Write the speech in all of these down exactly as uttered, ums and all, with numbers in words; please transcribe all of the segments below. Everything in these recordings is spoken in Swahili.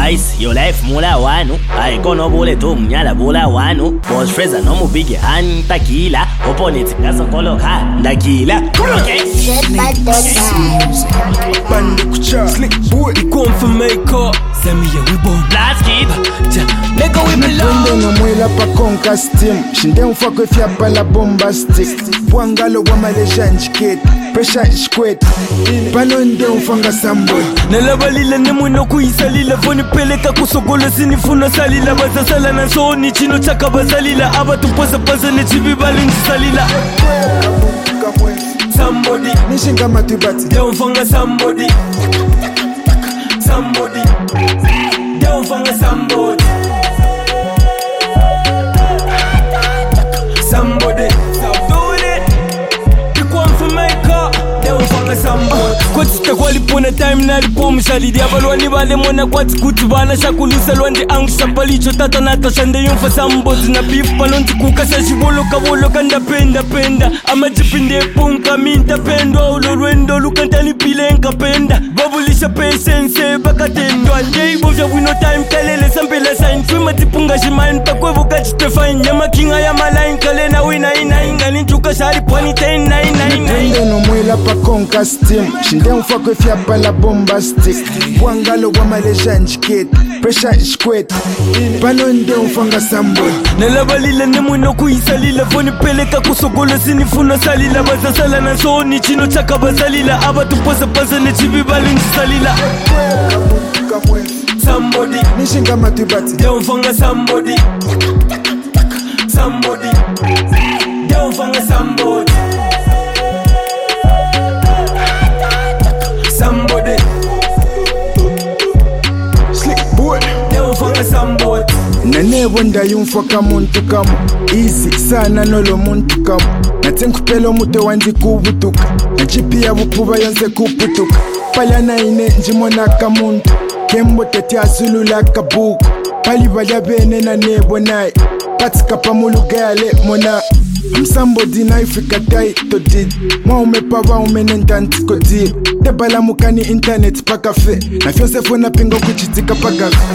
Ice, your life mula wanu. I kono bole to mnyala bula wanu. Boss Fraser no mu big hand takila. Opponent kasa kolo ka ndakila. Okay. Slick boy, he come for makeup. Send me a we born. Last kid. Make a we belong. Nende na mwela pa konka steam. Shinde mfakwe fya pala bombastic. Bwangalo wa Malaysia njikit. Pressure ishkwet. Pano nde mfanga sambo. Nalabalila nemu no kuisalila. Foni peleka kusogolo sinifuna salila. Baza sala na soni chino chaka bazalila. Aba tuposa pasa ne chibi balin salila. Somebody. Nishinga matubati. They mfanga somebody. Somebody. They mfanga somebody. Somebody. Do it. You come for makeup. They mfanga somebody. Kwati takwali pona time na lipo mshalidi abalwani bale mona kwati kuti bana shakulusa lwandi angu shambali chotata nata shande yunfa sambozi na beef palonti kukasa shibolo kabolo kanda penda penda ama jipinde punka minta pendwa ulo rwendo lukantani pile nka penda babulisha patience bakatendwa njei bovya wino time kalele sampela sign fima tipunga shimain pakwevo kachite fine nyama kinga ya malain kalena wina ina inga ninchuka shari pwani ten nine nine nine Nende no mwela pa konka steam. Shinde mfakwe fya pala bombastic. Bwangalo wa Malaysia njikit. Pressure ishkwet. Pano nde mfanga sambo. Nalabalila nemu no kuisalila. Foni peleka kusogolo sinifuna salila. Baza sala na soni chino chaka bazalila. Aba tuposa pasa ne chibi balin salila. Somebody. Nishinga matubati. They mfanga somebody. Somebody. They mfanga somebody. Somebody. Slick boy. They mfanga somebody. Nanebo ndayumfaka muntu kamu. Easy sana nolo muntu kamu. Natenkupelo mute wanzi kubutuka. Najipia bupuba yonse kuputuka. Pala na ine njimona kamuntu. Kembo tete azulula kabuku. Pali baya bene na nebo nai. Patika pamulugale mona. I'm somebody na ifika tai to did. Mwa umepa wa umenentanti kodi. Tebala mukani internet paka fe. Na fyonse fona pingo kuchitika paka fe.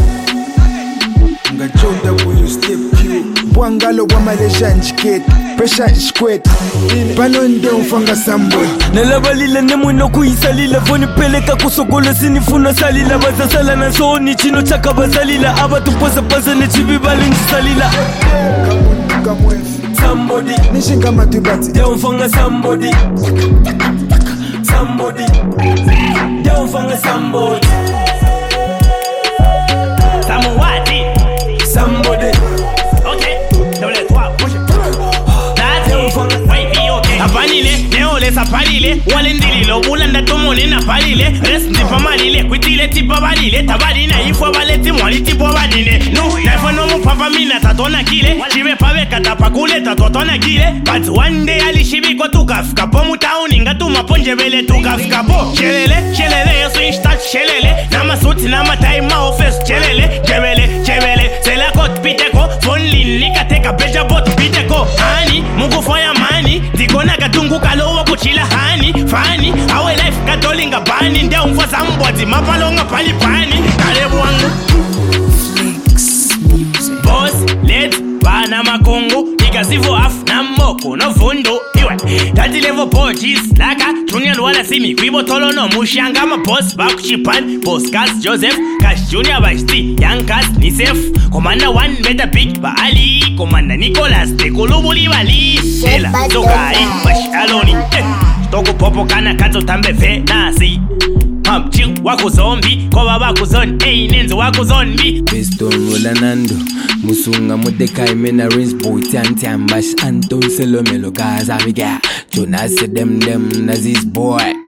Nga choda buyu step you. Bwangalo wa Malaysia njikit. Pressure ishkwet. Pano nde mfanga sambo. Nalabalila nemu no kuisalila. Foni peleka kusogolo sinifuna salila. Baza sala na soni chino chaka bazalila. Aba tuposa pasa ne chibi balin salila. Somebody. Nishinga matubati. They mfanga somebody. Somebody. They mfanga somebody. Samuwati. Somebody. Okay. Double trois. Push it. That's it. Wait, be okay. Apanile, neole sapalile. Walendililo, bulanda tomole na palile. Rest ndi pamalile, kwitile tipa balile. Tabalina ifo baleti mwali tipo badine. No, naifa no mu papa mina tatona kile. Chive pave katapa kule tatotona kile. But one day alishibiko tukafika po mutauni ngatuma ponje bele tukafika po. Shelele, shelele, yesu instat shelele. Nama suti nama taima office shelele. Jebele, jebele, sela kot piteko. Fonli nikateka beja bot piteko. Hani, mungu foya mani. Dikona katungu kalowa kuchila hani. Fani, awe life katolinga bani. Nde umfo samboti mapalonga pali pani. Kalebu wangu Boss, let's bana makongo. Ikasivo af na moko no fundo. Iwe, tati levo porchis. Laka, Junior wala simi. Kwibo tolo no mushanga ma boss. Baku chipan, boss Cass Joseph. Cash Junior Bashti, Young Cass Nisef. Commander one better pick ba Ali. Commander Nicholas, Tekolubuli Bali. Ela, Zogai, Bash Aloni. Eh, Toko popo kana kato tambe fe nasi. Pump wako zombie, koba wako zone, hey nenzo wako zombie. Piston rola nando, musunga mudekai mena rinse boy tian tian bash Anton Selomelo Gaza miga. Jonas dem dem nazis boy.